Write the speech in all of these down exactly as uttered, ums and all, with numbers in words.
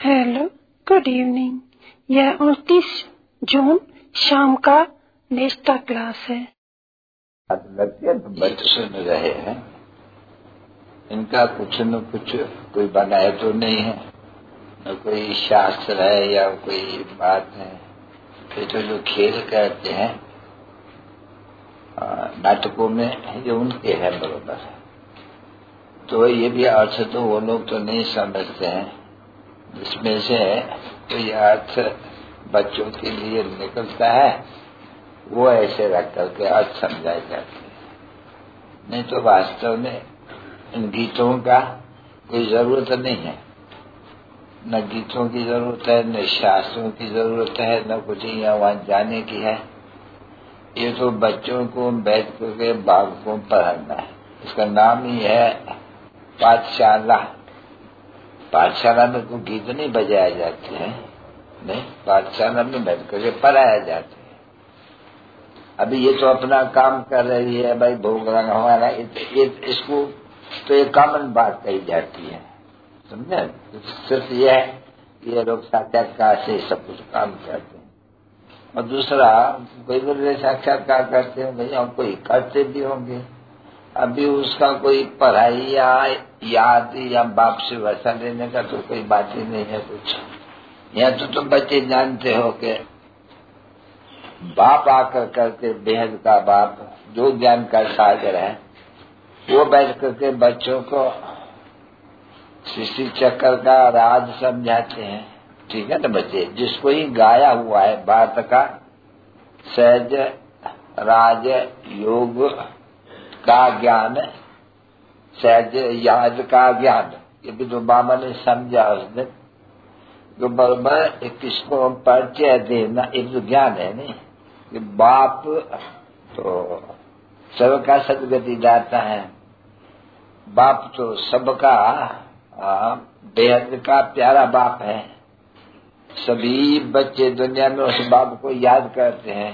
Hello, good evening. यह उनतीस जून शाम का नेस्टा क्लास है। लगते बच्चे सुन रहे हैं, इनका कुछ न कुछ कोई बनाए तो नहीं है, न कोई शास्त्र है या कोई बात है। ये तो जो खेल कहते हैं नाटकों में, ये उनके है बरोबर है। तो ये भी अर्थ तो वो लोग तो नहीं समझते हैं, जिसमें से कोई अर्थ बच्चों के लिए निकलता है वो ऐसे रख करके अर्थ समझाए जाते हैं। नहीं तो वास्तव में इन गीतों का कोई जरूरत नहीं है, न गीतों की जरूरत है, न शास्त्रों की जरूरत है, न कुछ यहाँ वहां जाने की है। ये तो बच्चों को बैठ करके बाग को पढ़ाना है। इसका नाम ही है पाठशाला। पाठशाला में कोई गीत नहीं बजाए जाते हैं, नहीं, पाठशाला में बैठ करके पढ़ाया जाता है। अभी ये तो अपना काम कर रही है, भाई भोग लगाना हमारा, इसको तो एक कॉमन बात कही जाती है, समझे। सिर्फ ये है ये लोग साक्षात्कार से सब कुछ काम करते हैं। और दूसरा, कोई बोले साक्षात्कार करते हैं, भैया हम कोई करते भी होंगे। अभी उसका कोई पढ़ाई या याद या बाप से वैसा लेने का तो कोई बात ही नहीं है कुछ। या तो तुम बच्चे जानते हो कि बाप आकर करके बेहद का बाप जो ज्ञान का सागर है वो बैठ करके बच्चों को सृष्टि चक्र का राज समझाते हैं, ठीक है ना बच्चे। जिसको ही गाया हुआ है बात का सहज राज योग का ज्ञान, सहज याद का ज्ञान, ये भी तो बाबा ने समझा उसने। तो बराबर किसको परिचय देना, एक तो ज्ञान है नहीं कि बाप तो सबका सदगति दाता है, बाप तो सबका बेहद का प्यारा बाप है। सभी बच्चे दुनिया में उस बाप को याद करते हैं।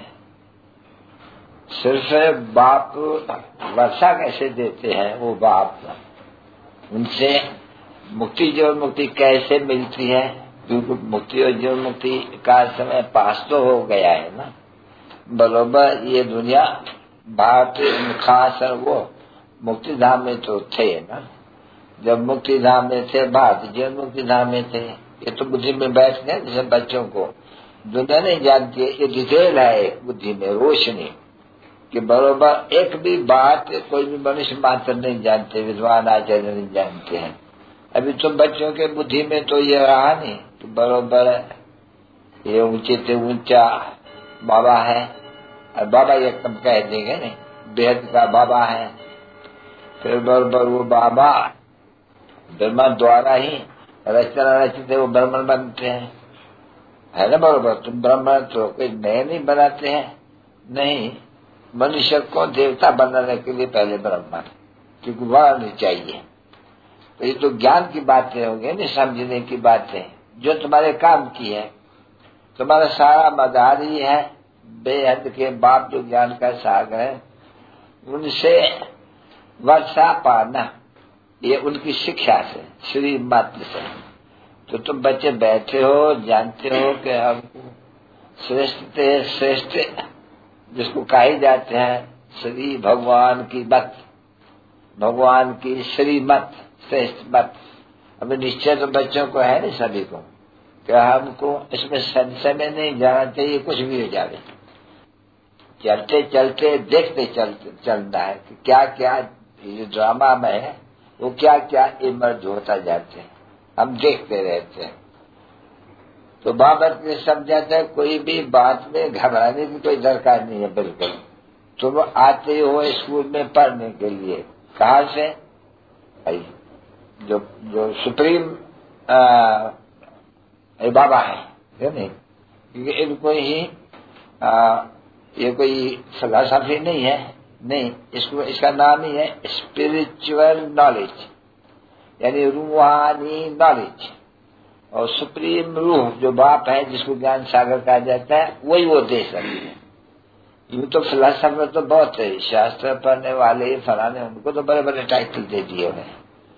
सिर्फ बाप वर्षा कैसे देते हैं, वो बाप उनसे मुक्ति जीवन मुक्ति कैसे मिलती है, क्योंकि मुक्ति और जीवन मुक्ति का समय पास तो हो गया है ना बरोबर। ये दुनिया भारत खास वो मुक्ति धाम में तो थे ना, जब मुक्ति धाम में थे भारत जीवन मुक्ति धाम में थे। ये तो बुद्धि में बैठ गए, जैसे बच्चों को दुनिया नहीं जानती है, ये डिटेल है एक बुद्धि में रोशनी कि बरोबर एक भी बात कोई भी मनुष्य मात्र नहीं जानते, विद्वान आचार्य नहीं जानते हैं। अभी तो बच्चों के बुद्धि में तो ये रहा नहीं तो बरोबर ये ऊंचे से ऊंचा बाबा है, और बाबा एकदम कह देंगे नहीं, बेहद का बाबा है। फिर बरोबर वो बाबा ब्रह्मा द्वारा ही रचना रचते वो ब्राह्मण बनते हैं, है ना बरोबर। तुम ब्राह्मण तो कोई नए नहीं बनाते हैं, नहीं, मनुष्य को देवता बनाने के लिए पहले ब्राह्मण, क्योंकि वर्ण चाहिए। तो ये तो ज्ञान की बातें होंगी नहीं, समझने की बातें जो तुम्हारे काम की है। तुम्हारा सारा मदार ही है बेहद के बाप जो ज्ञान का सागर है, उनसे वर्षा पाना, ये उनकी शिक्षा से श्री मात्र से। तो तुम बच्चे बैठे हो, जानते हो कि हमको श्रेष्ठ श्रेष्ठ जिसको कहे जाते हैं श्री भगवान की मत, भगवान की श्रीमत श्रेष्ठ मत। अभी निश्चय तो बच्चों को है नहीं सभी को कि हमको इसमें संशय में नहीं जाना चाहिए, कुछ भी हो जाए। चलते चलते देखते चलते चलना है कि क्या क्या ये ड्रामा में है, वो क्या क्या इमर्ज होता जाते हैं, हम देखते रहते हैं। तो बाबत ने समझाता है कोई भी बात में घबराने की कोई दरकार नहीं है बिल्कुल। तुम तो आते हो स्कूल में पढ़ने के लिए, कहाँ से भाई, जो जो सुप्रीम आ, बाबा है, है नहीं, क्योंकि इनको ही आ, ये कोई फिलॉसफी नहीं है, नहीं, इसको इसका नाम ही है स्पिरिचुअल नॉलेज, यानी रूहानी नॉलेज। और सुप्रीम रूह जो बाप है जिसको ज्ञान सागर कहा जाता है, वही वो दे सकती है। यूं तो फिलॉसफर तो बहुत है, शास्त्र पढ़ने वाले फलाने, उनको तो बड़े बड़े टाइटल दे दिए उन्हें।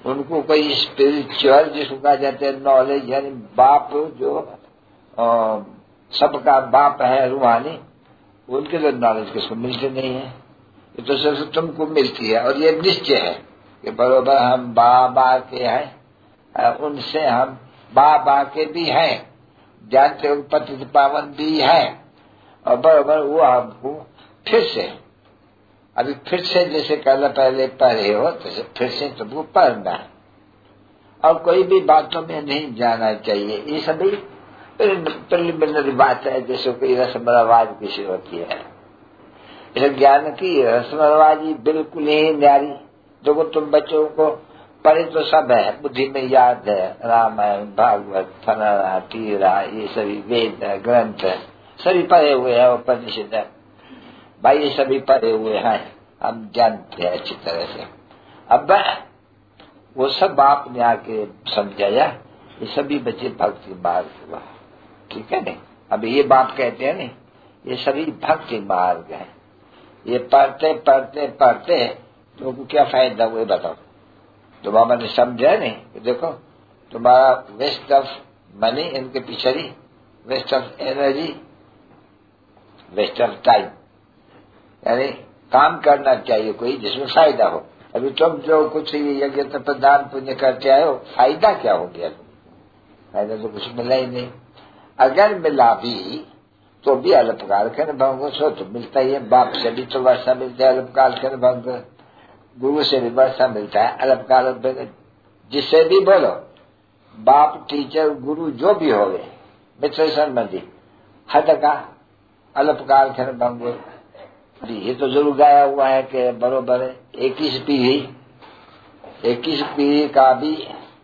उनको कोई स्पिरिचुअल जिसको कहा जाता है नॉलेज, यानी बाप जो आ, सबका बाप है रूहानी, उनके तो नॉलेज किसको मिलती नहीं है। ये तो सिर्फ तुमको मिलती है और ये निश्चय है कि बरोबर हम बाबा के हैं, उनसे हम बाबा के भी हैं, जानते हो पतित पावन भी है, और बरोबर वो हमको फिर से अभी फिर से जैसे कल पहले पढ़े हो तो फिर से तुमको पढ़ना है, और कोई भी बातों में नहीं जाना चाहिए। ये सभी प्रिलिमिनरी बात है, जैसे कोई रस्मरवाज किसी होती है। इस ज्ञान की रस्मरवाजी बिल्कुल ही न्यारी। देखो तुम बच्चों को पढ़े तो सब है, बुद्धि में याद है, रामायण भागवत फलाना तीरा, ये सभी वेद ग्रंथ सभी पढ़े हुए हैं, उपनिषद है भाई, ये सभी पढ़े हुए हैं, हम जानते हैं अच्छी तरह से। अब वो सब आपने आके समझाया, ये सभी बच्चे भक्ति मार्ग हुआ, ठीक है नहीं। अब ये बात कहते हैं नहीं, ये सभी भक्ति मार्ग है। ये पढ़ते पढ़ते पढ़ते तो क्या फायदा हुए बताओ। तो बाबा ने समझा नहीं कि देखो तुम्हारा वेस्ट ऑफ मनी इनके पीछे, waste of energy, waste of time, यानी काम करना चाहिए कोई जिसमें फायदा हो। अभी तुम जो कुछ यज्ञ प्रदान पुण्य करते आए हो, फायदा क्या हो गया? फायदा तो कुछ मिला ही नहीं। अगर मिला भी तो भी अल्पकाल के अनुभव सो तो मिलता ही है। बाप से भी तो वर्षा मिलता है अल्पकाल के अनुभव, गुरु से भी वर्षा मिलता है अल्पकाल। जिससे भी बोलो, बाप टीचर गुरु जो भी हो गए, मित्र संबंधी, हद का अल्पकाल के अनुभव। ये तो जरूर गाया हुआ है कि बरोबर इक्कीस पीढ़ी इक्कीस पीढ़ी का भी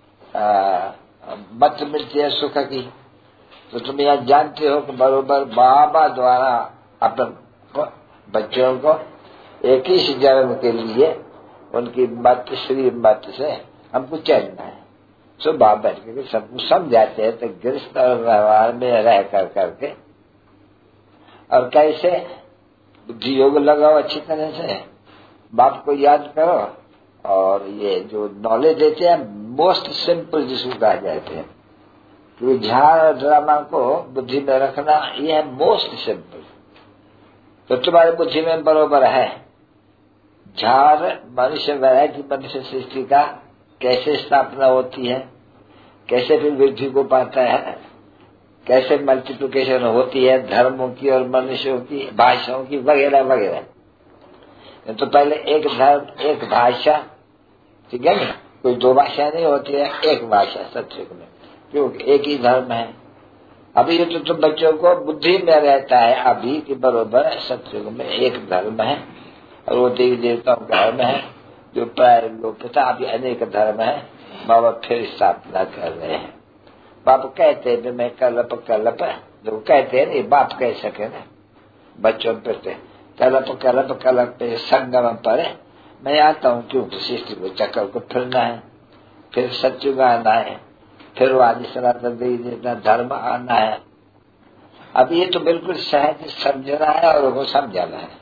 मत मिलती है सुख की। तो तुम यह जानते हो कि बरोबर बाबा द्वारा अपने बच्चों को इक्कीस जन्म के लिए उनकी मत श्री मत से हमको चलना है। सो बाबा बैठ के सबको समझाते हैं, तो गृहस्थ और व्यवहार में रह कर करके और कैसे बुद्धि योग लगाओ अच्छी तरह से, बाप को याद करो। और ये जो नॉलेज देते हैं मोस्ट सिंपल जिसको कहा जाते हैं, तो झाड़ ड्रामा को बुद्धि में रखना ये है मोस्ट सिंपल। तो तुम्हारी बुद्धि में बरोबर है झाड़ मनुष्य वैराग्य मनुष्य सृष्टि का कैसे स्थापना होती है, कैसे फिर वृद्धि को पाता है, कैसे मल्टीप्लिकेशन होती है धर्मों की और मनुष्यों की, भाषाओं की, वगैरह वगैरह। तो पहले एक धर्म एक भाषा, ठीक है ना, कोई दो भाषा नहीं होती है, एक भाषा सत्युग में, क्योंकि एक ही धर्म है। अभी ये तो तुम बच्चों को बुद्धि में रहता है अभी कि बरोबर सत्युग में एक धर्म है, और वो देवी देवताओं का धर्म है जो प्राय लोग था। अभी अनेक धर्म है, बाबा फिर स्थापना कर रहे हैं। बाप कहते हैं मैं कलप कलप, जो कहते हैं नहीं बाप कह सके ना बच्चों पे, कलप कलप कलप पे संगम पर मैं आता हूँ, क्योंकि सृष्टि को चक्कर को फिरना है, फिर सत्युग आना है, फिर वादी सनातन देवी धर्म आना है। अब ये तो बिल्कुल सहज समझना है और वो समझाना है।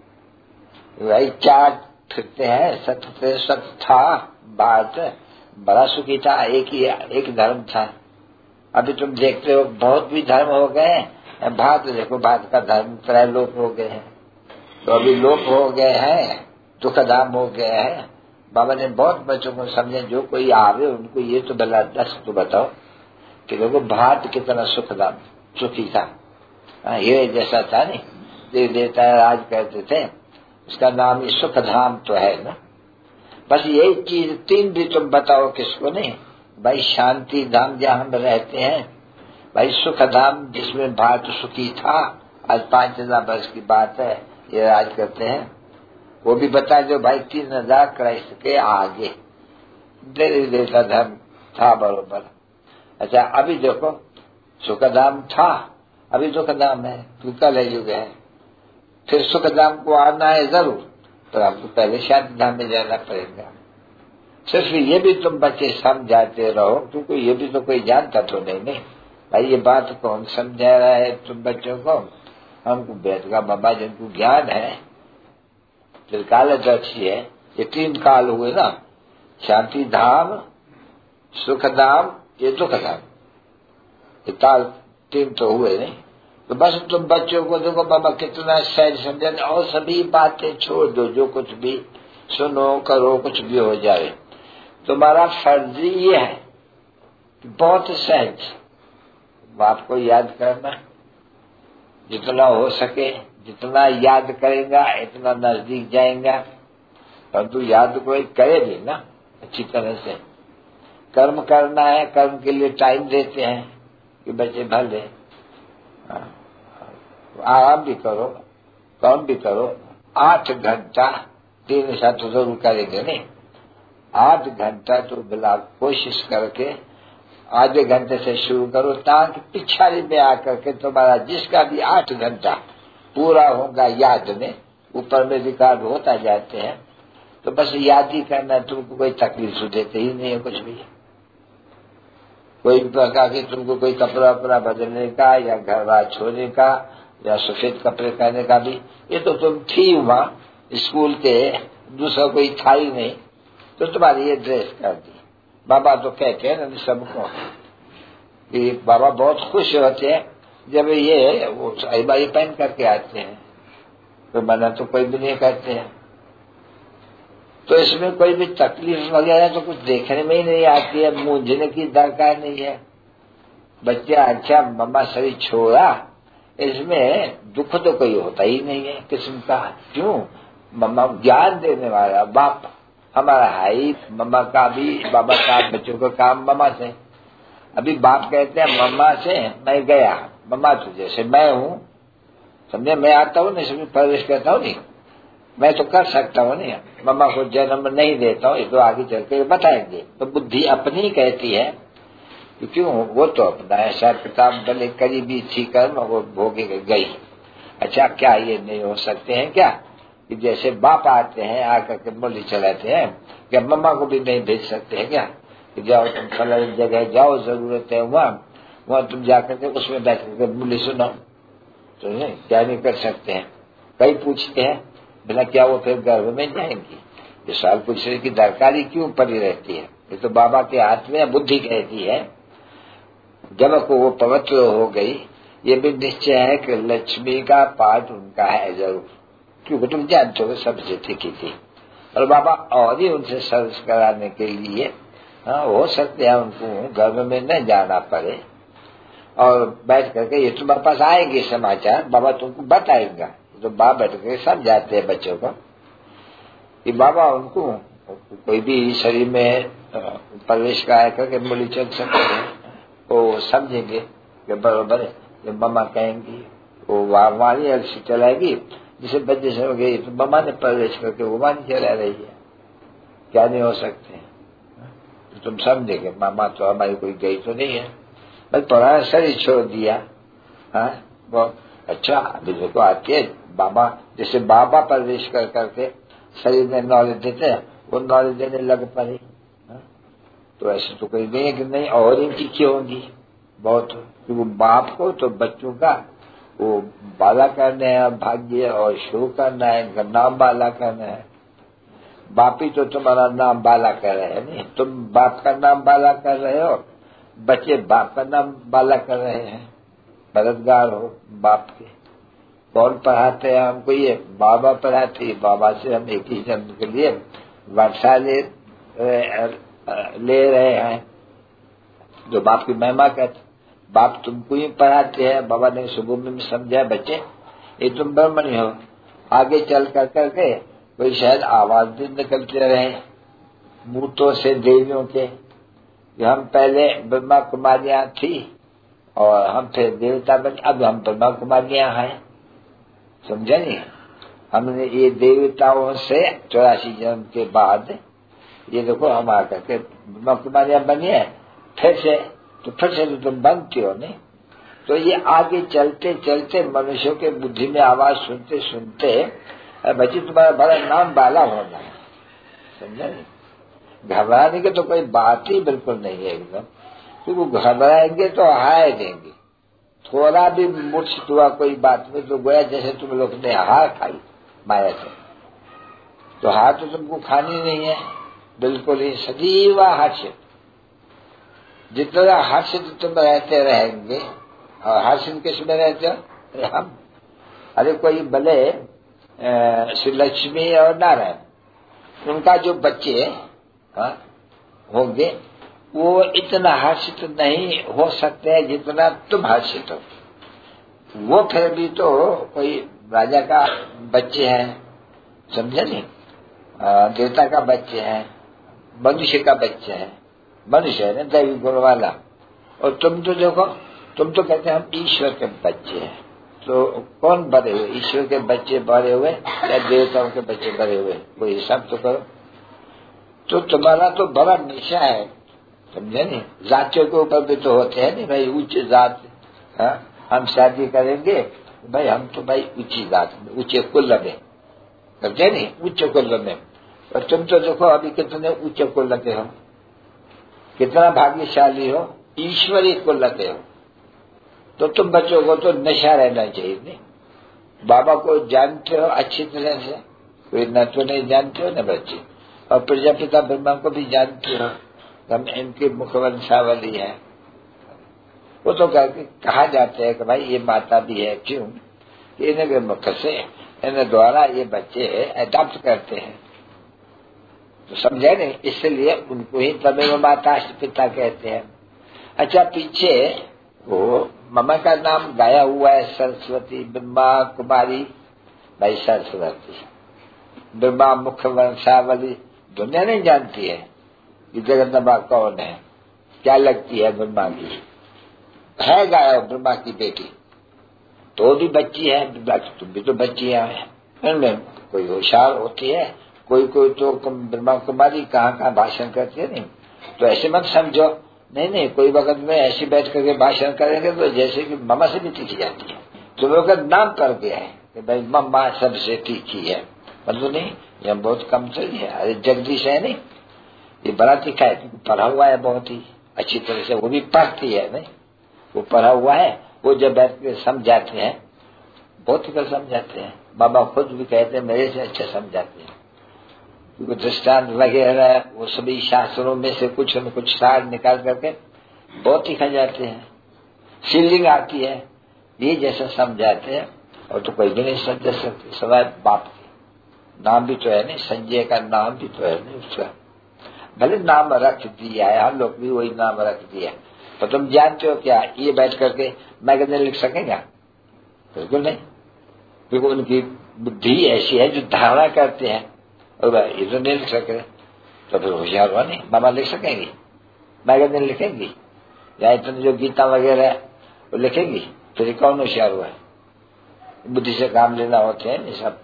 वही चार फिरते हैं, सत्य सत्य था बात, बड़ा सुखी था, एक ही एक धर्म था। अभी तुम देखते हो बहुत भी धर्म हो गए, भारत देखो भारत का धर्म त्रय लोप हो गए हैं, तो अभी लोप हो गए हैं, दुखधाम हो गए हैं। बाबा ने बहुत बच्चों को समझे, जो कोई आवे उनको ये तो बला दस तो बताओ कि देखो भारत कितना सुखधाम सुखी था, ये जैसा था नहीं, देव देवता राज कहते थे, उसका नाम ये सुखधाम तो है ना। बस यही चीज तीन भी तुम बताओ किसको नहीं, भाई शांति धाम जहाँ हम रहते हैं, भाई सुख धाम जिसमें भारत सुखी था, आज पांच हजार वर्ष की बात है, ये राज करते हैं, वो भी बता दो भाई तीन हजार क्राइस्ट के आगे देवी देवता धर्म था बरोबर। अच्छा अभी देखो सुखधाम था, अभी दुखधाम है, तो कल है युग है, फिर सुखधाम को आना है जरूर, तो आपको पहले शांति धाम में जाना पड़ेगा। सिर्फ ये भी तुम बच्चे समझाते रहो, क्योंकि ये भी तो कोई जानता तो नहीं नहीं भाई, ये बात कौन समझा रहा है तुम बच्चों को? हमको वेद का बाबा जिनको ज्ञान है, फिर काल दक्षी है, ये तीन काल हुए ना, शांति धाम, सुख धाम, ये दुख धाम, ये ताल तीन तो हुए नहीं। तो बस तुम बच्चों को देखो बाबा कितना सहज समझन, और सभी बातें छोड़ दो, जो कुछ भी सुनो करो कुछ भी हो जाए, तुम्हारा फर्ज ये है कि बहुत सहज बाप को याद करना, जितना हो सके, जितना याद करेगा इतना नजदीक जाएगा। परंतु याद कोई करे भी ना अच्छी तरह से, कर्म करना है, कर्म के लिए टाइम देते हैं कि बच्चे भले आराम भी करो, काम भी करो। आठ घंटा तीन साथ तो जरूर करेंगे नहीं, आठ घंटा तो बिला कोशिश करके आधे घंटे से शुरू करो, ताकि पिछाड़ी में आकर के तुम्हारा जिसका भी आठ घंटा पूरा होगा याद में, ऊपर में रिकॉर्ड होता जाते हैं। तो बस याद ही करना, तुमको कोई तकलीफ देते ही नहीं है कुछ भी। कोई प्रकार की तुमको कोई कपड़ा वपड़ा बदलने का या घर बार छोड़ने का या सफेद कपड़े पहनने का भी, ये तो तुम थी वहां स्कूल के, दूसरा कोई था ही नहीं, तो तुम्हारी ये ड्रेस कर दी। बाबा तो कहते हैं ना सबको कि बाबा बहुत खुश होते हैं जब ये वो साहिबाई पहन करके आते हैं, तो मना तो कोई भी नहीं करते हैं। तो इसमें कोई भी तकलीफ वगैरह तो कुछ देखने में ही नहीं आती है, मूंझने की दरकार नहीं है। बच्चे अच्छा मम्मा सभी छोड़ा, इसमें दुख तो कोई होता ही नहीं है किस्म का। क्यों? मम्मा ज्ञान देने वाला बाप हमारा है ही, मम्मा का भी, बाबा का, बच्चों का काम मम्मा से। अभी बाप कहते हैं मम्मा से मैं गया, मम्मा तो जैसे मैं हूँ, समझे, मैं आता हूँ नहीं, समझे, प्रवेश करता हूँ नहीं, मैं तो कर सकता हूँ नहीं, मम्मा को जन्म नहीं देता हूँ, ये तो आगे चल के बताएंगे। तो बुद्धि अपनी कहती है, क्यों? वो तो अपना ऐसा किताब भले करीबी थी कर्म, वो भोगे गई। अच्छा क्या ये नहीं हो सकते हैं क्या कि जैसे बाप आते हैं आकर के बोली चलाते हैं, क्या मम्मा को भी नहीं भेज सकते हैं क्या कि जाओ तुम फलानी जगह जाओ, जरूरत है वहाँ, वहाँ तुम जाकर के उसमें बैठ करके बोली सुनाओ? तो नहीं, क्या नहीं कर सकते हैं? कई पूछते हैं बिना क्या वो फिर गर्भ में जाएंगी? ये सवाल पूछने की दरकारी क्यों पड़ी रहती है? ये तो बाबा के हाथ में बुद्धि कहती है। जब को वो पवित्र हो गई, ये भी निश्चय है कि लक्ष्मी का पाठ उनका है जरूर, क्योंकि तुम जानते हो सब जितनी की थी। और बाबा और ही उनसे सर्विस कराने के लिए हाँ हो सकते हैं उनको गर्भ में न जाना पड़े, और बैठ करके ये तुम्हारे पास आएंगे समाचार, बाबा तुमको बताएगा। तो बाप बैठ करके समझाते हैं बच्चों को कि बाबा उनको कोई भी शरीर में प्रवेश का करके मूली चल सकते हैं, वो समझेंगे कि बरोबर है। जब मम्मा कहेंगी वो वाणी अलसी चलाएगी, जिसे बच्चे से हो गई तो मम्मा ने प्रवेश करके वो वाणी चला रही है, क्या नहीं हो सकते हैं? तो तुम समझेंगे मामा तो हमारी कोई गई तो नहीं है, बस पुराना शरीर छोड़ दिया। हाँ बहुत अच्छा, अभी देखो आती है बाबा, जैसे बाबा प्रवेश कर करके शरीर में नॉलेज देते हैं, वो नॉलेज देने लग पड़े। तो ऐसे तो कोई नहीं है कि नहीं, और इनकी क्यों होंगी बहुत, क्योंकि बाप को तो बच्चों का वो बाला करना है, भाग्य और शो करना है, इनका नाम बाला करना है। बाप ही तो तुम्हारा नाम बाला कर रहे हैं, नहीं तुम बाप का नाम बाला कर रहे हो, बच्चे बाप का नाम बाला कर रहे हैं। मददगार हो बाप के। कौन पढ़ाते हैं हमको? ये बाबा पढ़ाते हैं। बाबा से हम एक ही जन्म के लिए वर्षा ले ले रहे हैं, जो बाप की महिमा कहते। बाप तुमको ही पढ़ाते हैं। बाबा ने सुबह में समझाया, बच्चे ये तुम ब्रह्मणी हो, आगे चल कर करके कोई शायद आवाज भी निकलते रहे मूर्तों से देवियों के, हम पहले ब्रह्मा कुमारियां थी और हम फिर देवता बने, अब हम ब्रह्मा कुमारियां हैं। समझा नहीं? हमने ये देवताओं से चौरासी जन्म के बाद ये देखो हम आकर के ब्रह्मा कुमारियां बनी है फिर से, तो फिर से तो तुम बनती हो नहीं। तो ये आगे चलते चलते मनुष्यों के बुद्धि में आवाज सुनते सुनते बच्ची तुम्हारा बड़ा नाम बाला होना है। समझा नहीं? घबराने की तो कोई बात ही बिल्कुल नहीं है एकदम, क्योंकि घबराएंगे तो हार देंगे। थोड़ा भी मूर्छित हुआ कोई बात में तो गोया जैसे तुम लोग ने हार खाई माया से, तो हार तो तुमको खानी नहीं है। बिल्कुल ही सजीवा हर्षित। जितना हर्षित तुम रहते रहेंगे, और हर्षित किसमें रहते हो? हम। अरे कोई भले श्री लक्ष्मी और नारायण, उनका जो बच्चे होंगे वो इतना हर्षित नहीं हो सकते जितना तुम हर्षित हो। वो फिर भी तो कोई राजा का बच्चे हैं, समझे नहीं, देवता का बच्चे हैं, मनुष्य का बच्चा है, मनुष्य है ना, दैवी गुण वाला। और तुम तो देखो, तुम तो कहते हैं हम ईश्वर के बच्चे हैं। तो कौन बड़े हुए? ईश्वर के बच्चे बड़े हुए या देवताओं के बच्चे बड़े हुए? कोई हिसाब तो करो। तो तुम्हारा तो बड़ा निशा है, समझे नहीं। जातियों के ऊपर भी तो होते हैं नहीं भाई, उच्च जात। हाँ, हम शादी करेंगे भाई, हम तो भाई ऊंची जात में, ऊंचे कुल में, समझे नहीं, उच्च कुल में। और तुम तो देखो अभी कितने उच्च कुल के हो, कितना भाग्यशाली हो, ईश्वरी कुल के हो। तो तुम बच्चों को तो नशा रहना चाहिए नहीं। बाबा को जानते हो अच्छी तरह से, कोई न तो नहीं जानते हो न बच्चे। और प्रजापिता ब्रह्मा को भी जानते हो, हम इनकी मुखवंशावली है। वो तो कहा जाते हैं कि भाई ये माता भी है, क्यों? इनके मुख से, इन द्वारा ये बच्चे अडॉप्ट करते हैं। तो समझे नहीं, इसलिए उनको ही तमेव माता पिता कहते हैं। अच्छा, पीछे वो ममा का नाम गाया हुआ है, सरस्वती, ब्रह्मा कुमारी, भाई सरस्वती, ब्रह्मा मुख वंशावली। दुनिया नहीं जानती है कि जगदम्बा कौन है, क्या लगती है ब्रह्मा की, है गाया ब्रह्मा की बेटी, तो भी बच्ची है, तुम भी तो बच्चियां हैं। इनमें कोई होशियार होती है, कोई कोई तो ब्रह्मा कुमारी कहाँ कहाँ भाषण करती है। नहीं तो ऐसे मत समझो, नहीं नहीं, कोई वक्त में ऐसी बैठ करके भाषण करेंगे तो जैसे कि ममा से भी तीखी जाती है। तो वक्त नाम कर गया है कि भाई मम्मा सबसे तीखी है, मतलब नहीं, यह बहुत कम चली है। अरे जगदीश है नहीं, ये बड़ा तीखा है, पढ़ा हुआ है बहुत ही अच्छी तरह से, वो भी पढ़ती है नहीं, वो पढ़ा हुआ है। वो जब बैठ के समझाते हैं, बहुत ही समझाते हैं। बाबा खुद भी कहते हैं मेरे से अच्छा समझाते हैं, क्योंकि दृष्टांत वगैरह वो सभी शास्त्रों में से कुछ न कुछ सार निकाल करके बहुत ही खा जाते हैं। फीलिंग आती है, ये जैसा समझाते हैं। और तो कोई भी नहीं समझ सकते, सवाल बाप के नाम भी तो है नहीं, संजय का नाम भी तो है नहीं उसका, भले नाम रख दिया है, हम लोग भी वही नाम रख दिया। तो तुम जानते हो क्या ये बैठ करके मैगजीन लिख सकेगा? बिल्कुल नहीं, क्योंकि उनकी बुद्धि ऐसी है जो धारणा करते हैं, और ये तो नहीं लिख सके। तो फिर होशियार हुआ नहीं, मामा लिख सकेंगी, मैगजीन लिखेंगी, या इतने जो गीता वगैरह है वो लिखेंगी, फिर कौन होशियार हुआ है? बुद्धि से काम लेना होते हैं ये सब।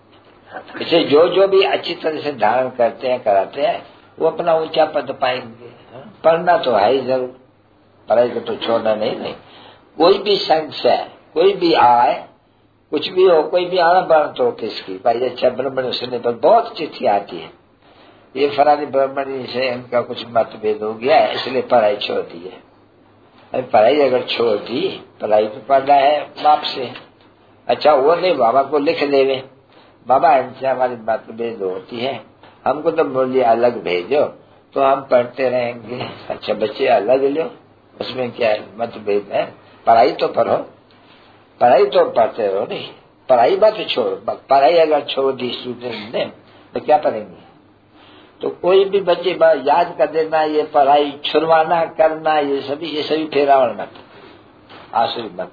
इसे जो जो भी अच्छी तरह से धारण करते हैं, कराते हैं, वो अपना ऊंचा पद पाएंगे। पढ़ना तो है ही जरूर, पढ़ाई को तो छोड़ना नहीं। नहीं कोई भी संख्या, कोई भी आए, कुछ भी हो, कोई भी आना बन तो किसकी भाई अच्छा ब्राह्मण सुनने पर बहुत चिट्ठी आती है, ये फलानी ब्राह्मणी से इनका कुछ मतभेद हो गया है इसलिए पढ़ाई छोड़ दी है। अरे पढ़ाई अगर छोड़ दी, पढ़ाई तो पढ़ना है बाप से। अच्छा वो नहीं, बाबा को लिख देवे, बाबा इनसे हमारी मतभेद होती है, हमको तो मूल्य अलग भेजो, तो हम पढ़ते रहेंगे। अच्छा बच्चे अलग लो, उसमें क्या मतभेद है? पढ़ाई तो पढ़ो, पढ़ाई तो पढ़ते रहो, नहीं पढ़ाई बात छोड़। पढ़ाई अगर छोड़ दी स्टूडेंट ने तो क्या पढ़ेंगे? तो कोई भी बच्चे याद कर देना, ये पढ़ाई छुड़वाना करना, ये सभी ये सभी फेरावण मत, आसुरी मत,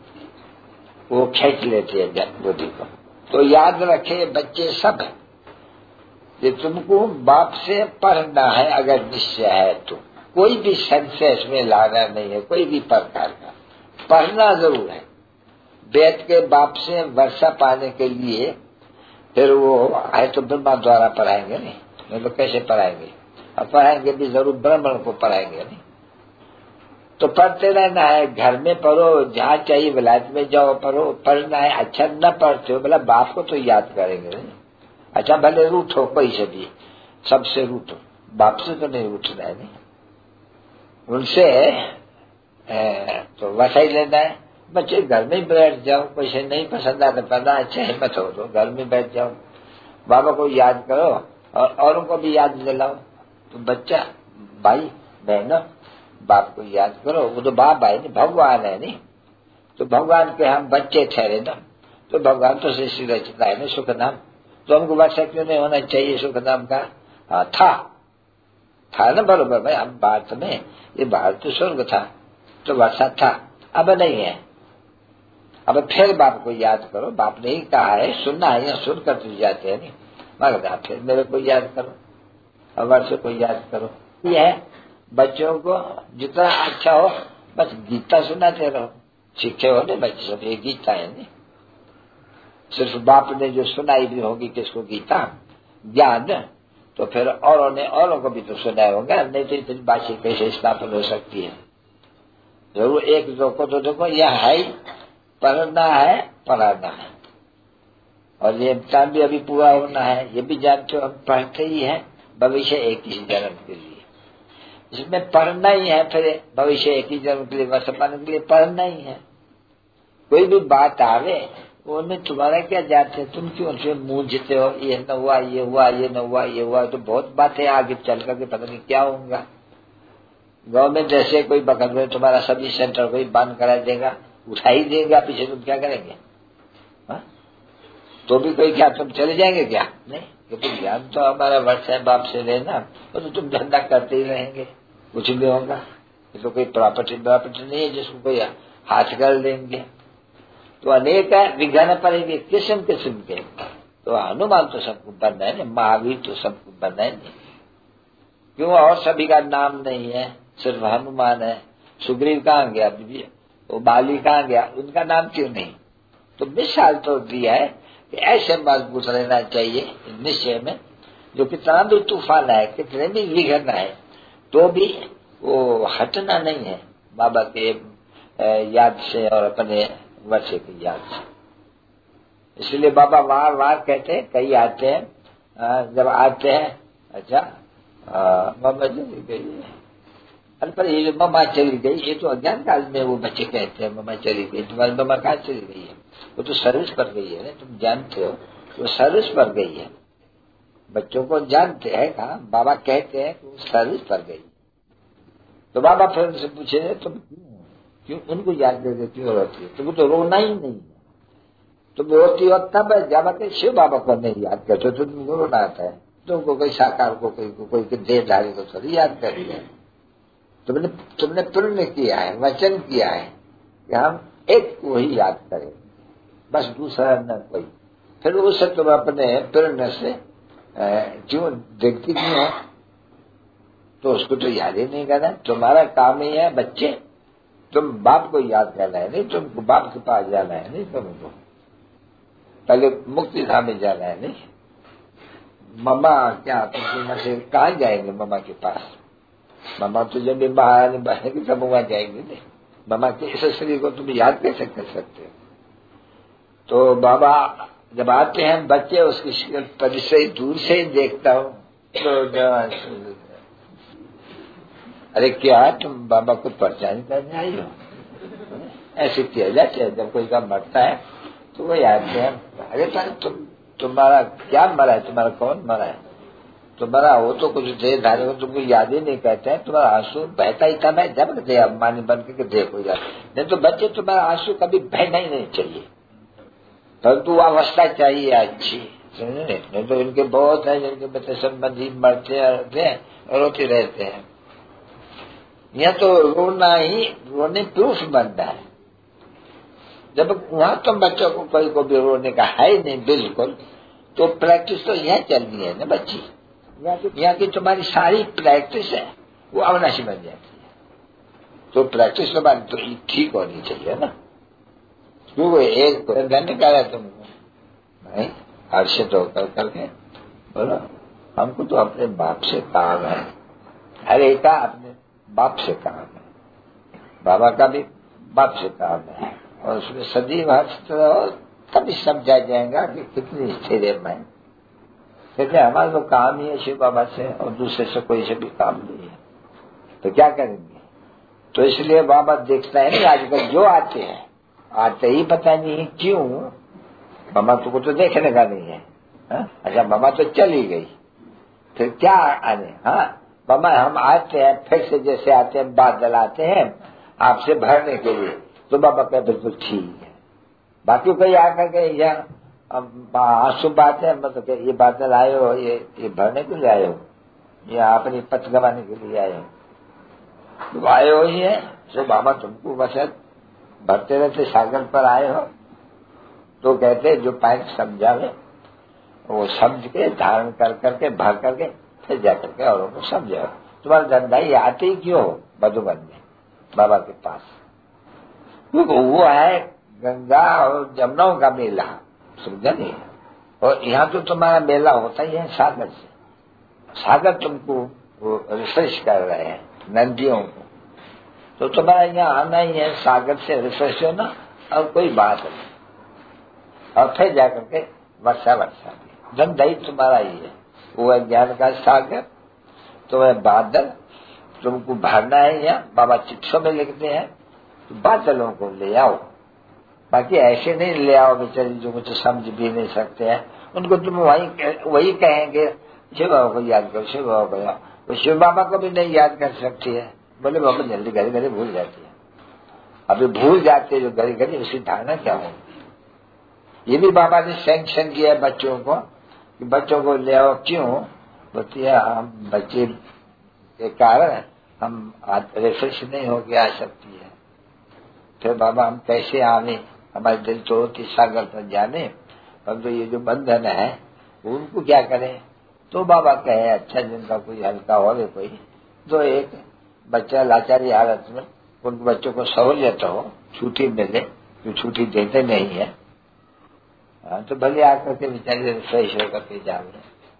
वो खींच लेते हैं बुद्धि को। तो याद रखे बच्चे सब, ये तुमको बाप से पढ़ना है अगर निश्चय है तो, कोई भी संशय इसमें लाना नहीं है, कोई भी प्रकार का पढ़ना जरूर है। बैठ के बाप से वर्षा पाने के लिए फिर वो है तो ब्रह्मा द्वारा पढ़ाएंगे नहीं, नहीं तो कैसे पढ़ाएंगे? अब पढ़ाएंगे भी जरूर ब्राह्मण को पढ़ाएंगे नहीं। तो पढ़ते रहना है, घर में पढ़ो, जहाँ चाहिए विलायत में जाओ पढ़ो, पढ़ना है। अच्छा न पढ़ते हो बोला बाप को तो याद करेंगे नहीं। अच्छा भले रूठो कोई से भी, सबसे रूठो, बाप से तो नहीं रूठना है नहीं। उनसे तो वैसा ही लेना है। बच्चे घर में बैठ जाओ, कोई से नहीं पसंद आता पढ़ना, अच्छा हिम्मत हो तो घर में बैठ जाओ, बाबा को याद करो और औरों को भी याद दिलाओ, तुम बच्चा भाई बहनों बाप को याद करो। वो तो बाप है नहीं, भगवान है नहीं, तो भगवान के हम बच्चे ठहरे ना, तो भगवान तो सृष्टि रचता है ना सुख नाम, तो हमको वर्षा क्यों नहीं होना चाहिए सुख नाम का? हाँ था था ना बरोबर भाई। हम भारत में ये भारत तो स्वर्ग था, तो वर्षा था, अब नहीं है। अब फिर बाप को याद करो, बाप ने ही कहा है, सुनना है या सुन कर तुझ जाते हैं नहीं, मगर आप फिर मेरे को याद करो, अब वर्ष को याद करो। ये है बच्चों को जितना अच्छा हो बस गीता सुनाते रहो, सीखे हो ना बच्चे सब, ये गीता है नहीं। सिर्फ बाप ने जो सुनाई भी होगी किसको गीता ज्ञान, तो फिर औरों ने औरों को भी तो सुनाया होगा, नहीं तो इतनी बातें कैसे स्थापन हो सकती है? जरूर एक दो को तो देखो, यह है पढ़ना है पढ़ाना है, और ये इम्तिहान भी अभी पूरा होना है, ये भी जानते हो हम पढ़ते ही है भविष्य एक ही जन्म के लिए। इसमें पढ़ना ही है, फिर भविष्य एक ही जन्म के लिए, वर्ष पाने के लिए पढ़ना ही है। कोई भी बात आवे उनमें तुम्हारा क्या जाते है, तुम क्यों उसमें मूंझते हो, ये न हुआ ये हुआ ये न हुआ ये हुआ, तो बहुत बातें आगे चल करके पता नहीं क्या होगा। गवर्नमेंट जैसे कोई बगल में तुम्हारा सर्विस सेंटर कोई बंद करा देगा, उठा ही देगा पीछे, तुम क्या करेंगे? हा? तो भी कोई क्या तुम चले जाएंगे क्या? नहीं, क्योंकि ज्ञान तो हमारा वर्ष है बाप से लेना, तो तुम धंधा करते ही रहेंगे, कुछ भी होगा। ये तो कोई प्रॉपर्टी प्रॉपर्टी नहीं है जिसको कोई हाथ कर देंगे। तो अनेक विघ्न पड़ेंगे किस्म किस्म के। तो हनुमान तो सबको बनना है, महावीर तो सबको बनना है, क्यों? और सभी का नाम नहीं है, सिर्फ हनुमान है। सुग्रीव कहाँ गया, वो बाली कहाँ गया, उनका नाम क्यों नहीं? तो मिसाल तो दिया है कि ऐसे मजबूत रहना चाहिए निश्चय में, जो कितना भी तूफान है, कितने भी विघ्न है, तो भी वो हटना नहीं है बाबा के याद से और अपने वर्षे की याद से। इसलिए बाबा बार बार कहते हैं, कई आते हैं, जब आते हैं अच्छा मम्मा चली गई है, अरे पर ये जो मम्मा चली गई, ये तो अज्ञान काल में वो बच्चे कहते हैं मम्मा चली गई, तुम्हारी मम्मा कहाँ चली गई है? वो तो सर्विस पर गई है ना, तुम जानते हो वो सर्विस पर गई है। बच्चों को जानते हैं कहा, बाबा कहते हैं कि वो सर्विस पर गई। तो बाबा फिर उनसे पूछे तुम क्यों उनको याद करके क्यों रोती है? तुमको तो रोना ही नहीं है, तुम रोती हो तब जब के शिव बाबा को नहीं याद करते तो तुमको रोना आता है। तुमको कोई साकार को कोई को, कोई देहधारी को थोड़ी याद कर लिया। तुमने तुमने पुण्य किया है, वचन किया है कि हम एक को ही याद करें, बस दूसरा न कोई। फिर उससे तुम अपने पुण्य से क्यों देखती क्यों हो? तो उसको तो याद ही नहीं करना। तुम्हारा काम ही है बच्चे, तुम बाप को याद करना है नहीं, तुमको बाप के पास जाना है नहीं, तुमको पहले मुक्ति धाम में जाना है नहीं। मम्मा क्या तुम से कहाँ जाएंगे मम्मा के पास? मम्मा तो जब भी महारानी बनेगी तब वहां जाएंगे नहीं। मम्मा के इस शरीर को तुम याद कैसे कर सकते हो? तो बाबा जब आते हैं बच्चे, उसकी परिचय दूर से ही देखता हूँ तो अरे क्या तुम बाबा को पहचान करने आई हो? ऐसे किया जाते हैं। जब कोई का मरता है तो वो याद है, अरे तुम तुम्हारा क्या मरा है, तुम्हारा कौन मरा है? तुम्हारा वो तो कुछ देर धारे को तुमको याद ही नहीं कहते हैं। तुम्हारा आंसू बहता ही था, मैं जब दे अम्मानी बन के देखो यार, नहीं तो बच्चे तुम्हारा आंसू कभी बहना ही नहीं चाहिए, परंतु अवस्था चाहिए अच्छी, नहीं तो इनके बहुत है जिनके बच्चे संबंधी मरते हैं और रोते रहते हैं। यह तो रोना ही रोने प्रूफ बनता है। जब वहां तुम बच्चों को कोई को भी रोने का है ही नहीं बिल्कुल, तो प्रैक्टिस तो यह चलनी है ना बच्ची। यहाँ की तुम्हारी सारी प्रैक्टिस है वो अविनाशी बन जाती है। तो प्रैक्टिस तुम्हारी तो ठीक होनी चाहिए ना। क्यों एक धन्य कह रहा तुमको नहीं हर्षित होकर करके बोलो, हमको तो अपने बाप से काम है, हर एक का अपने बाप से काम है, बाबा का भी बाप से काम है, और उसमें सदैव हर्षित रहो, तभी समझा जाएगा कि कितनी स्थिर में। क्योंकि हमारा तो काम ही है शिव बाबा से, और दूसरे से कोई से भी काम नहीं है, तो क्या करेंगे? तो इसलिए बाबा देखता है ना आजकल जो आते हैं, आते ही पता नहीं क्यों, मामा तुमको तो देखने का नहीं है। हा? अच्छा मामा तो चली गई, फिर क्या आने? हाँ बाबा हम आते हैं फिर से जैसे आते हैं बादल आते हैं आपसे भरने के लिए, तो बाबा कहते बिल्कुल ठीक है। बाकी कोई आकर के यहाँ आंसू बात है, मतलब ये बादल आए हो, ये ये भरने के लिए आए हो, ये अपनी पथ गवाने के लिए आए हो, तो आए हो ही है। तो बाबा तुमको बस भरते रहते सागर पर आए हो। तो कहते जो पॉइंट समझावे वो समझ के धारण कर करके भर करके फिर जाकर के औरों को समझाओ। तुम्हारा धंधाई आते ही क्यों हो मधुबन में बाबा के पास, क्योंकि वो है गंगा और जमुनाओं का मेला, समझा नहीं। और यहाँ तो तुम्हारा मेला होता ही है सागर से, सागर तुमको रिफ्रेश कर रहे हैं नदियों को, तो तुम्हारा यहाँ आना ही है सागर से रिफ्रेश होना और कोई बात नहीं। और फिर जाकर के वर्षा वर्षा धंधाई तुम्हारा ही है, वो है ज्ञान का सागर, तो है बादल तुमको भरना है। यहाँ बाबा चिट्ठों में लिखते हैं तो बादलों को ले आओ, बाकी ऐसे नहीं ले आओ बेचारे जो कुछ समझ भी नहीं सकते हैं, उनको तुम वही वही कहेंगे शिव बाबा को याद करो, शिव बाबा को याद, तो शिव बाबा को भी नहीं याद कर सकती है, बोले बाबा जल्दी घड़ी घड़ी भूल जाती है। अभी भूल जाते जो घड़ी घड़ी उसकी धारणा क्या होगी। ये भी बाबा ने सैंक्शन किया है बच्चों को कि बच्चों को ले आओ, क्यों बोलती है हम बच्चे के कारण हम रिफ्रेश नहीं हो के आ सकती है। फिर बाबा हम कैसे आने, हमारे दिल तो होती सागर पर जाने, पर तो ये जो बंधन है उनको क्या करें। तो बाबा कहे अच्छा जिनका कोई हल्का हो गया कोई, तो एक बच्चा लाचारी हालत में उन बच्चों को सहूलियत हो, छुट्टी मिले, जो छुट्टी देते नहीं है, तो भले आकर के बेचारे फ्रेश होकर के जाओगे।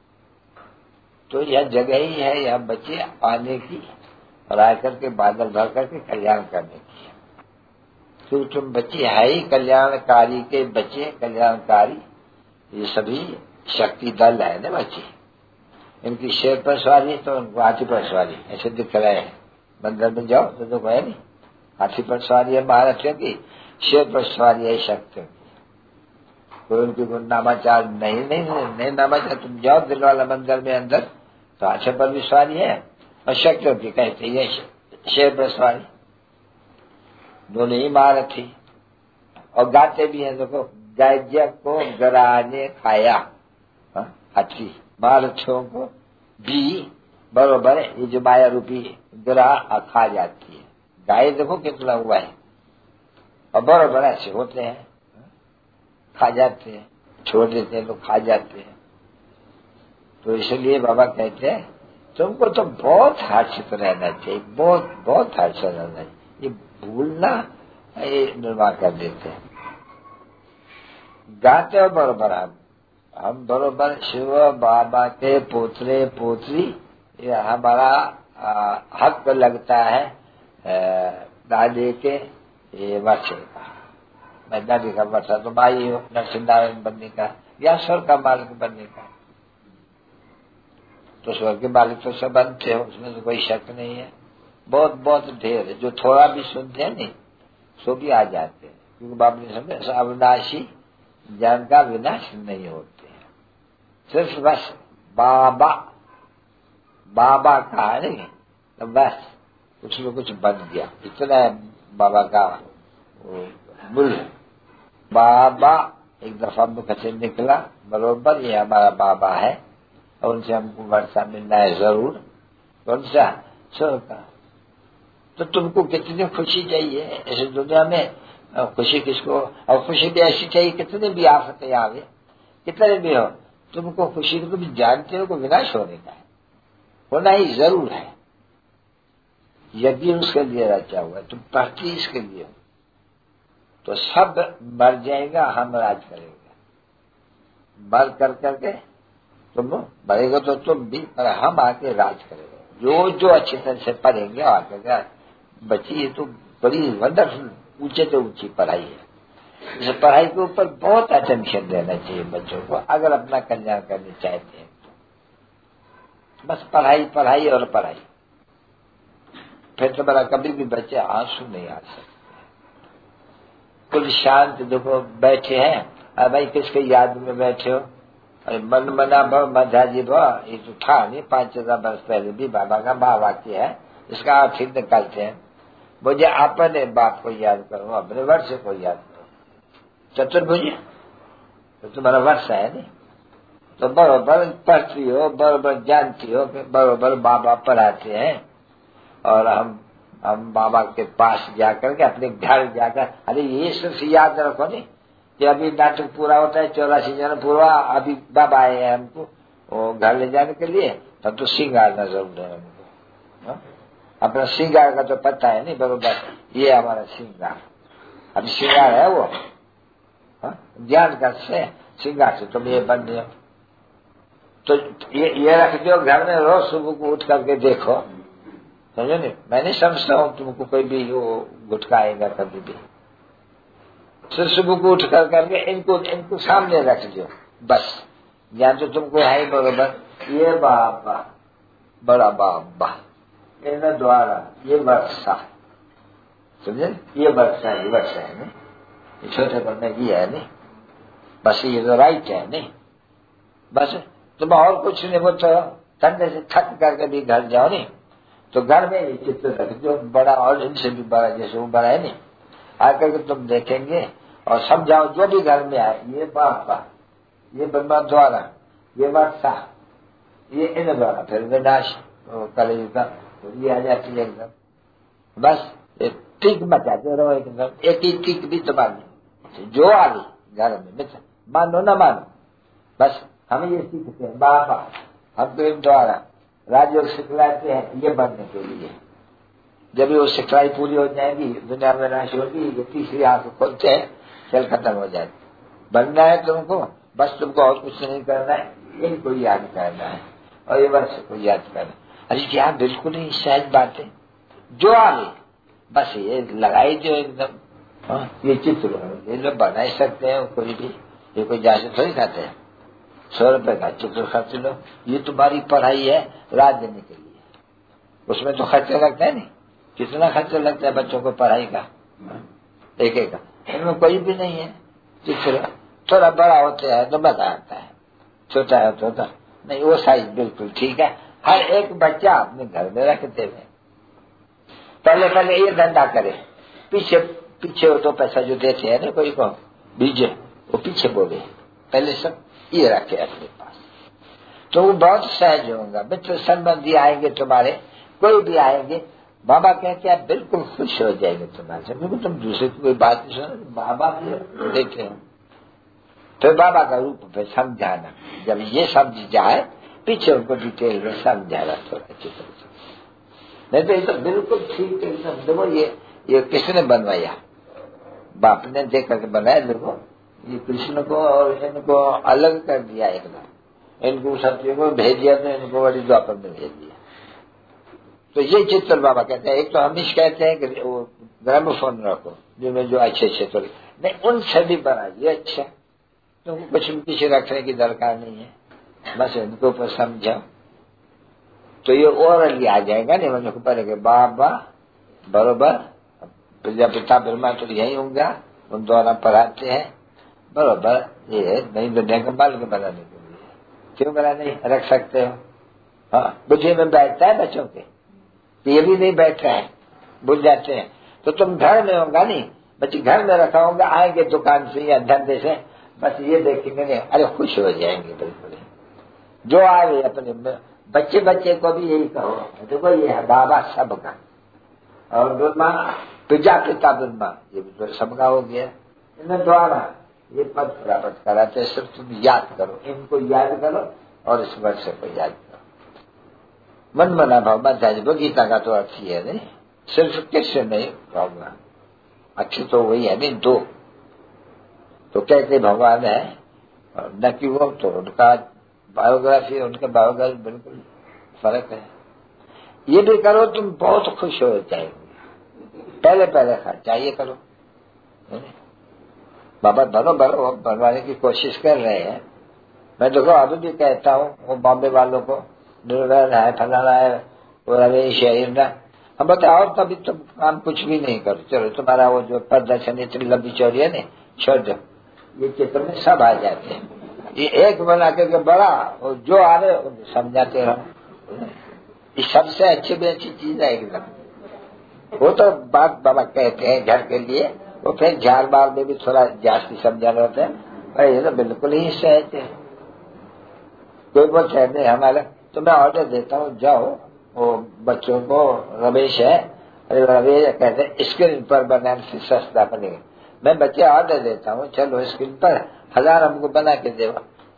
तो यह जगह ही है यह बच्चे आने की और आकर के बादल भर करके कल्याण करने की है। तो तुम बच्चे है ही कल्याणकारी के बच्चे, कल्याणकारी ये सभी शक्ति दल है ना बच्चे। इनकी शेर पर सवारी तो उनको हाथी पर सवारी ऐसे दिख रहे हैं। मंदिर में जाओ तो तो है नहीं, हाथी पर सवारी है महाराष्ट्र की, शेर पर सवारी है शक्ति की। कोई उनकी कोई नामाचार नहीं नहीं नहीं नामाचार। तुम जाओ दिल वाला मंदिर में अंदर तो हाथी पर भी सवारी है और शक्तियों की कहते ये शेर पर सवारी, दोनों ही महारथी। और गाते भी हैं, देखो गज को गराने खाया हाथी, महारथियों को भी बरोबर ये जो माया रूपी ग्रह खा जाती है। गाय देखो कितना हुआ है और बरोबर ऐसे होते हैं, खा जाते हैं, छोड़ देते हैं तो खा जाते हैं। तो इसलिए बाबा कहते हैं तुमको तो बहुत हर्षित रहना चाहिए, बहुत बहुत हर्षित रहना चाहिए। ये भूलना ये निर्माण कर देते हैं। गाते हो बरोबर हम हम बरोबर शिव बाबा के पोतरे पोतरी, ये हमारा आ, हक लगता है दादे के ये वर्षे का। मैं दादी का वर्षा तो भाई हो नरसिंह बनने का या स्वर्ग का मालिक बनने का, तो स्वर्ग के मालिक तो सब बनते हो, उसमें तो कोई शक नहीं है। बहुत बहुत ढेर है, जो थोड़ा भी सुनते हैं नहीं सो भी आ जाते हैं, क्योंकि बाबा ने समझे अविनाशी ज्ञान का विनाश नहीं होते हैं। सिर्फ बस बाबा बाबा का है नहीं तो बस कुछ में कुछ बन गया, इतना है बाबा का मूल्य। बाबा एक दफा मुख से निकला बरोबर ये हमारा बाबा है और उनसे हमको वर्षा मिलना है जरूर। कौन सा स्वर्ग का। तो तुमको कितनी खुशी चाहिए ऐसे दुनिया में, खुशी किसको, और खुशी भी ऐसी चाहिए कितने भी आफतें आवे कितने भी हो, तुमको खुशी को भी जानते हो को विनाश होने का है, होना ही जरूर है। यदि उसके लिए रचा हुआ है तुम पढ़ती इसके लिए हो, तो सब मर जाएगा हम राज करेगा, मर कर करके तुम बढ़ेगा तो तुम भी, पर हम आके राज करेंगे। जो जो अच्छी तरह से पढ़ेंगे आगे बच्ची, ये तो बड़ी वंडरफुल ऊंचे से ऊंची पढ़ाई है। इस पढ़ाई के ऊपर बहुत अटेंशन देना चाहिए बच्चों को, अगर अपना कल्याण करना चाहते हैं तो। बस पढ़ाई पढ़ाई और पढ़ाई, फिर तो बड़ा कभी भी बच्चे आंसू नहीं आ सकते। कुल शांत देखो बैठे हैं, अरे भाई किसके याद में बैठे हो, अरे मन मना भव मध्याजी भव, ये तो था नहीं पांच हजार वर्ष पहले भी बाबा का महावाक्य है। इसका अर्थ ही निकालते हैं, मुझे अपने बाप को याद करो, अपने वर्ष को याद करो। चतुर्भुज तो तुम्हारा वर्ष है नहीं, तो बरोबर पढ़ती हो, बरोबर जानती हो कि बरोबर बाबा पढ़ाते हैं। और हम हम बाबा के पास जाकर के अपने घर जाकर, अरे ये सिर्फ याद रखो नहीं कि अभी नाटक पूरा होता है, चौरासी जन पूरा, अभी बाबा आए हैं हमको वो घर ले जाने के लिए, तब तो श्रृंगार न जरूर है हमको। हा? अपना श्रृंगार का तो पता है नहीं बरोबर, ये हमारा श्रृंगार, अभी श्रृंगार है वो ज्ञान का से श्रृंगार से तुम ये बन रहे हो। तो ये ये रख दो घर में, रोज सुबह को उठ करके देखो, समझो नहीं, मैं नहीं समझता हूँ तुमको कोई भी वो गुटकाएगा कभी भी। फिर सुबह को उठ कर करके इनको इनको सामने रख दो बस, ज्ञान तो तुमको है ही बरोबर। ये बाबा बड़ा बाबा इन द्वारा ये वर्षा, समझे, ये वर्षा ये वर्षा है नहीं, छोटे पढ़ने की है नहीं, बस ये तो राइट है नहीं, बस तुम और कुछ नहीं। वो तो ठंडे से थक करके भी घर जाओ नहीं, तो घर में ये चित्र रख दो बड़ा, और इनसे भी बड़ा जैसे वो बड़ा है नहीं, आकर के तुम देखेंगे और समझाओ जो भी घर में आए, ये बाबा ये ब्रह्मा द्वारा ये वर्षा ये इन द्वारा, फिर विनाश कलेज का ये आ जाती है एकदम, बस टीक मचाते रहो एकदम, एक ही टीक भी तो मानी जो आ गई घर में, मित्र मानो न मानो, बस हमें ये सीखते हैं बाबा हमको इन द्वारा राजयोग सिखलाते हैं ये बनने के लिए। जब वो सिखलाई पूरी हो जाएगी, दुनिया में नाश होगी, ये तीसरी आंख खोलते हैं, खेल खत्म हो जाएगी। बनना है तुमको, बस तुमको और कुछ नहीं करना है, इनको याद करना है और ये वर्ष को याद करना। अरे क्या बिल्कुल ही सहज बात है, जो आ गई बस ये लगाई जो एकदम। हाँ, ये चित्र ये लोग बना ही सकते हैं कोई भी, ये कोई जासे थोड़ी खाते हैं। सौ रुपए का चित्र खर्च लो, ये तुम्हारी पढ़ाई है रात देने के लिए, उसमें तो खर्चा लगता है नहीं, कितना खर्चा लगता है बच्चों को पढ़ाई का एक एक का, इनमें कोई भी नहीं है। चित्र थोड़ा बड़ा होता है तो मजा आता है, छोटा है तो होता नहीं, वो साइज बिल्कुल ठीक है। हर एक बच्चा अपने घर में रखते हुए पहले पहले ये धंधा करे, पीछे पीछे वो तो पैसा जो देते हैं ना कोई को बीजे, वो पीछे बोले पहले सब ये रखे अपने पास, तो वो बहुत सहज होगा। मित्र संबंधी आएंगे तुम्हारे, कोई भी आएंगे, बाबा कहते हैं बिल्कुल खुश हो जाएंगे तुम्हारे से, बिल्कुल तुम दूसरे की कोई बात नहीं सुनो, बाबा देखे हो। फिर बाबा का रूप पे समझाना, जब ये समझ जाए पीछे उनको डिटेल में समझाना थोड़ा अच्छी तरह से, नहीं तो ये तो बिल्कुल ठीक एकदम। देखो ये ये किसने बनवाया, बाप ने देख करके बनाया। देखो ये कृष्ण को और इनको अलग कर दिया एकदम, इनको सत्य को भेज दिया तो इनको बड़ी द्वापर में भेज दिया। तो ये चित्र बाबा कहते हैं, एक तो हम इस कहते हैं कि वो ग्रामोफोन रखो जिनमें जो अच्छे अच्छे तो नहीं, उनसे भी बना ये अच्छा, तुमको कुछ भी पीछे रखने की दरकार नहीं है, बस इनको ऊपर समझाओ तो ये ओरली आ जाएगा। नहीं मुझे पड़ेगा बाबा बरोबर प्रजापिता ब्रह्मा तो यही होंगे, उन द्वारा पढ़ाते हैं बरोबर, ये नहीं दुनिया का बाल के बनाने के लिए क्यों बना नहीं रख सकते हो। हाँ, बुद्धि में बैठता है बच्चों के, ये भी नहीं बैठ रहा है, भूल जाते हैं। तो तुम घर में होगा नहीं, बच्चे घर में रखा होगा, आएंगे दुकान से या धंधे से, बस ये देखेंगे नहीं, अरे खुश हो जाएंगे बिल्कुल। जो आए अपने बच्चे बच्चे को भी यही कहो, देखो ये है बाबा सबका, और ब्रह्मा प्रजापिता ब्रह्मा ये भी तो सबका हो गया। इन द्वारा ये पद प्राप्त कराते, सिर्फ तुम याद करो, इनको याद करो और इस वर्ष को याद करो। मन मना भाव मध्याजी गीता का तो अर्थ ही है नहीं, सिर्फ किससे नहीं भावना अच्छी तो वही है नहीं, दो तो कहते भगवान है न कि वो, तो उनका बायोग्राफी उनके बायोग्राफी बिल्कुल फर्क है। ये भी करो तुम बहुत खुश हो जाएंगे, पहले पहले खर्चा ये करो। बाबा बनो बनो बनवाने की कोशिश कर रहे हैं। मैं देखो अभी भी कहता हूँ वो बॉम्बे वालों को, निर्भर है फलाना है वो रमेश है इंद्रा, हम बताओ और कभी तुम काम कुछ भी नहीं करो, चलो तुम्हारा वो जो प्रदर्शन इतनी लंबी चौड़ी है ना छोड़ दो, ये चित्र में सब आ जाते हैं। ये एक बना करके बड़ा और जो आ रहे समझाते रहो। ये सबसे अच्छी भी अच्छी चीज है एकदम। वो तो बात बाबा कहते हैं घर के लिए, वो फिर झाड़ बार में भी थोड़ा जास्ती समझाने होते हैं। ये तो बिल्कुल ही सहज है। कोई बहुत सहज नहीं हमारा, तो मैं ऑर्डर देता हूँ, जाओ वो बच्चों को, रमेश है, अरे रमेश कहते हैं स्क्रीन पर बनाने से सस्ता बनेगा। मैं बच्चे ऑर्डर देता हूँ, चलो स्क्रीन पर हजार हमको बना के देवा,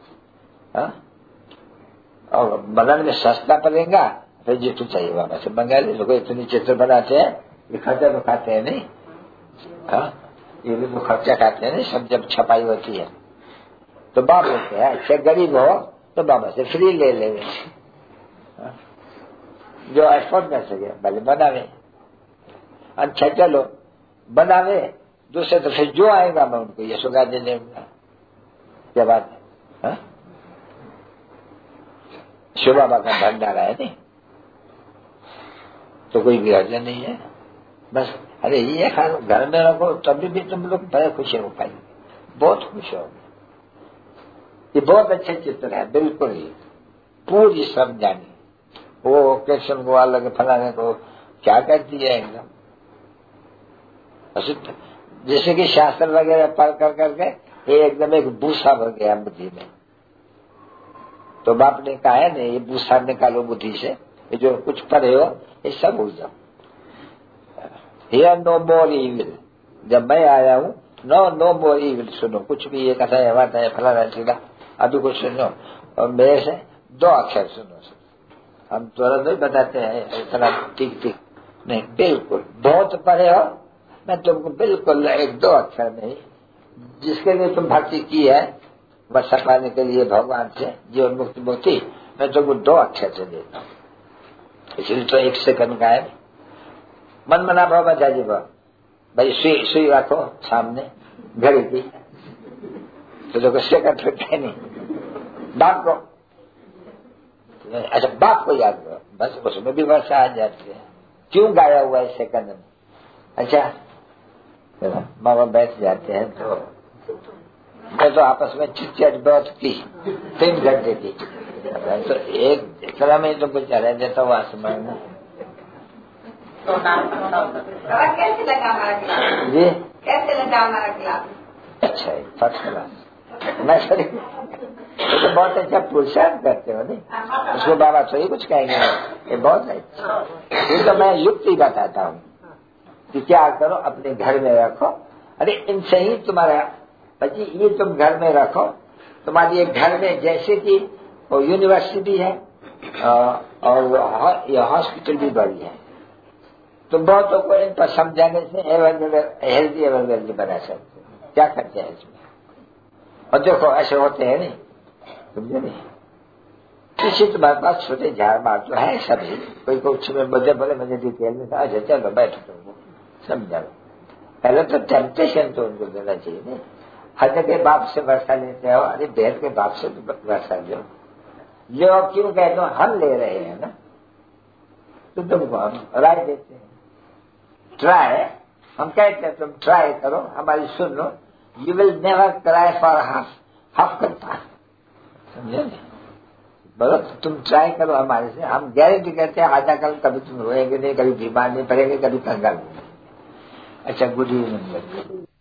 और बनाने में सस्ता पड़ेगा, फिर जितू चाहिए बाबा से मंगा ले। लोग इतनी चित्र बनाते हैं, ये खर्चा तो खाते हैं नहीं, हाँ ये भी तो खर्चा खाते हैं नहीं, सब जब छपाई होती है। तो बाप बोलते हैं अच्छा गरीब हो तो बाबा से फ्री ले ले, जो एफोर्ड कर सके भले बनावे। अच्छा चलो बनावे, दूसरे तो फिर जो आएगा मैं उनको ये सुगा दे देगा। क्या बात है, हाँ? शिव बाबा का भंडारा है नहीं, तो कोई भी अर्जन नहीं है। बस अरे ये खा घर में रखो तभी भी तुम लोग बड़े खुश हो पाएंगे, बहुत खुश हो। ये बहुत अच्छे चित्र है, बिल्कुल ही पूरी समझानी। वो कृष्ण को अलग फलाने को क्या करती है एकदम, जैसे कि शास्त्र वगैरह पढ़ कर करके ये एकदम एक भूसा भर गया बुद्धि में। तो बाप ने कहा है नहीं, ये भूसा निकालो बुद्धि से, ये जो कुछ पढ़े हो ये सब भूल जाओ। हियर नो मोर इविल, जब मैं आया हूँ नो नो मोर इविल। सुनो कुछ भी ये कथा है बात है फलाना चीला, अभी कुछ सुनो और मेरे से दो अक्षर सुनो। हम तुरंत नहीं बताते हैं इतना ठीक ठीक नहीं, बिल्कुल बहुत पढ़े हो, मैं तुमको बिल्कुल एक दो अक्षर नहीं, जिसके लिए तुम भक्ति की है वर्षा पाने के लिए भगवान से जीवन मुक्ति मुक्ति, मैं तुमको दो अक्षर से देता हूँ। इसलिए तो एक सेकंड का है। मन मना भाव बचा जी भाव भाई, सुई सुई रखो सामने घड़ी की, तो जो सेकंड फिरते नहीं। बाप को अच्छा बाप को याद करो, बस उसमें भी वर्षा आ जाती है। क्यों गाया हुआ है सेकंड में? अच्छा माँ बाप बैठ जाते हैं तो मैं तो आपस में चिट बहुत की तीन घंटे की, तो एक इतना में तो कुछ रह देता हूँ आसमान में। कैसे लगा हमारा क्लास जी, कैसे लगा हमारा क्लास? अच्छा है, फर्स्ट क्लास। मैं सर तो बहुत अच्छा पुरुषार्थ करते हो नहीं, उसको बाबा थोड़ी कुछ कहेंगे, ये बहुत अच्छा। ये तो मैं युक्ति बताता हूँ कि क्या करो, अपने घर में रखो। अरे इनसे ही तुम्हारा बच्ची, ये तुम घर में रखो, तुम्हारी एक घर में जैसे कि वो यूनिवर्सिटी है और हॉस्पिटल भी बड़ी है, तुम बहुतों को इन पर समझाने से हेल्दी एवेलेबल बना सकते हो। क्या करते हैं इसमें? और देखो ऐसे होते हैं नहीं, समझे नहीं, किसी तुम्हारे पास छोटे झाड़ मार तो है सभी, कोई कुछ में मुझे बोले मुझे डिटेल में अच्छा चलो बैठो तुमको समझाओ। पहले तो टेम्पटेशन तो उनको देना चाहिए नहीं। हद के बाप से वर्षा लेते हो, अरे बहन के बाप से वर्षा लो, जो क्यों कहते हो हम ले रहे हैं ना, तो तुमको हम राय देते हैं। ट्राई, हम कहते हैं तुम ट्राई करो, हमारी सुन लो, you will never try for half half करता, समझे? बोलो तुम ट्राई करो हमारे से, हम गारंटी करते हैं आधा कल कभी तुम रोएंगे नहीं, कभी बीमार नहीं पड़ेंगे, कभी कंगाल नहीं। अच्छा गुड इवनिंग।